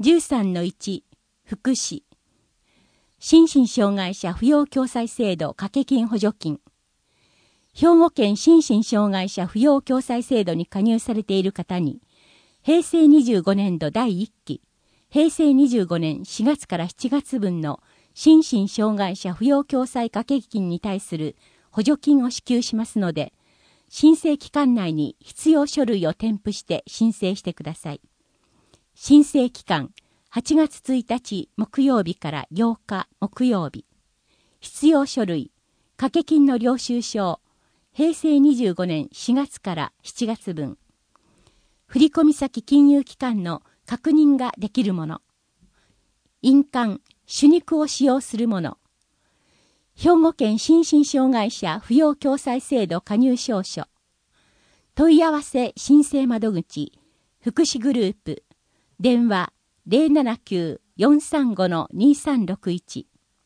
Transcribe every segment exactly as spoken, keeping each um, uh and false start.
じゅうさんのいち 福祉、心身障害者扶養共済制度掛け金補助金。兵庫県心身障害者扶養共済制度に加入されている方に、平成にじゅうごねんどだいいっき、平成にじゅうごねんしがつからしちがつぶんの心身障害者扶養共済掛け金に対する補助金を支給しますので、申請期間内に必要書類を添付して申請してください。申請期間、はちがつついたち木曜日からようか木曜日。必要書類、掛け金の領収書、平成にじゅうごねんしがつからしちがつぶん。振込先金融機関の確認ができるもの。印鑑、手肉を使用するもの。兵庫県心身障害者扶養共済制度加入証書。問い合わせ申請窓口、福祉グループ、電話 ゼロななきゅう よんさんご にさんろくいち。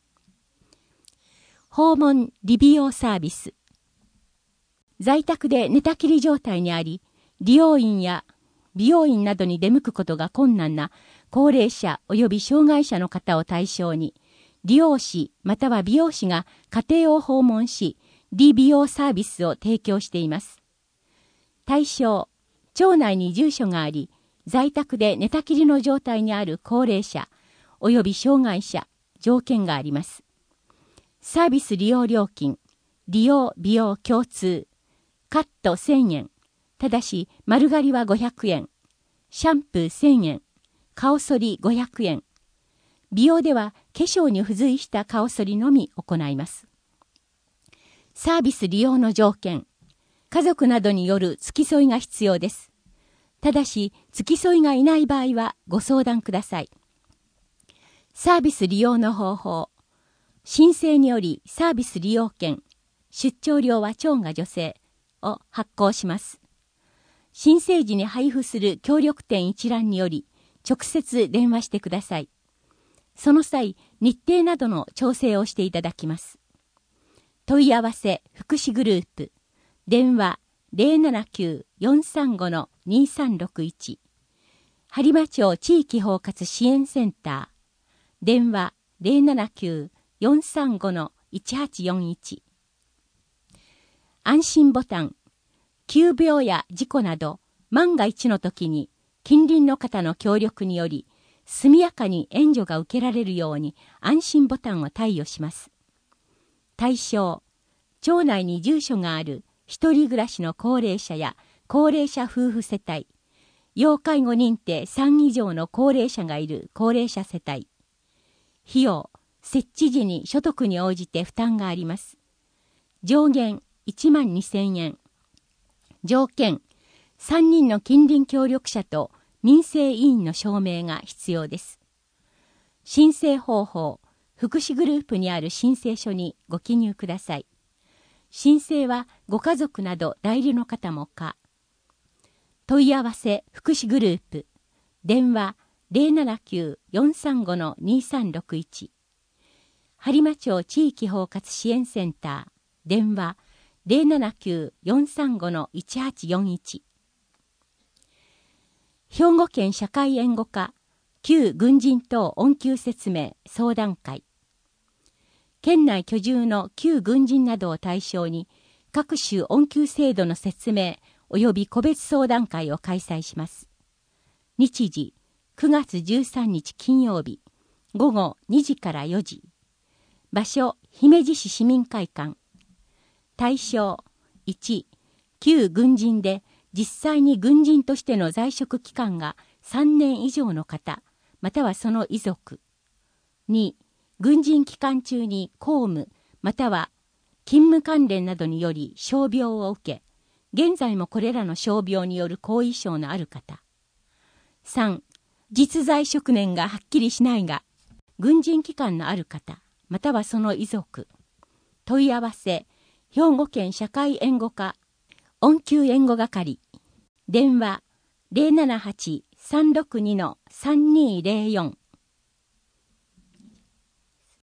訪問理美容サービス。在宅で寝たきり状態にあり、利用院や美容院などに出向くことが困難な高齢者及び障害者の方を対象に、理容師または美容師が家庭を訪問し、理美容サービスを提供しています。対象、町内に住所があり、在宅で寝たきりの状態にある高齢者及び障害者、条件があります。サービス利用料金、利用美容共通、カットせんえん、ただし丸刈りはごひゃくえん、シャンプーせんえん、顔剃りごひゃくえん、美容では化粧に付随した顔剃りのみ行います。サービス利用の条件、家族などによる付き添いが必要です。ただし、付き添いがいない場合はご相談ください。サービス利用の方法。申請によりサービス利用券、出張料は町が助成を発行します。申請時に配布する協力店一覧により、直接電話してください。その際、日程などの調整をしていただきます。問い合わせ福祉グループ、電話ゼロななきゅう よんさんご にさんろくいち、播磨町地域包括支援センター、電話ゼロななきゅう よんさんご いちはちよんいち。安心ボタン、急病や事故など万が一の時に近隣の方の協力により速やかに援助が受けられるように安心ボタンを貸与します。対象、町内に住所がある一人暮らしの高齢者や高齢者夫婦世帯、要介護認定さん以上の高齢者がいる高齢者世帯。費用、設置時に所得に応じて負担があります。上限いちまんにせんえん。条件、さんにんの近隣協力者と民生委員の証明が必要です。申請方法、福祉グループにある申請書にご記入ください。申請はご家族など代理の方も可。問い合わせ福祉グループ、電話ゼロななきゅう よんさんご にさんろくいち。播磨町地域包括支援センター、電話ゼロななきゅう よんさんご いちはちよんいち。兵庫県社会援護課旧軍人等恩給説明相談会。県内居住の旧軍人などを対象に各種恩給制度の説明及び個別相談会を開催します。日時くがつじゅうさんにち金曜日ごごにじからよじ。場所姫路市市民会館。対象いち、旧軍人で実際に軍人としての在職期間がさんねん以上の方、またはその遺族。に、軍人期間中に公務、または勤務関連などにより傷病を受け、現在もこれらの傷病による後遺症のある方。さん、実在職年がはっきりしないが、軍人期間のある方、またはその遺族。問い合わせ、兵庫県社会援護課恩給援護係。電話ゼロななはち さんろくに さんにーゼロよん。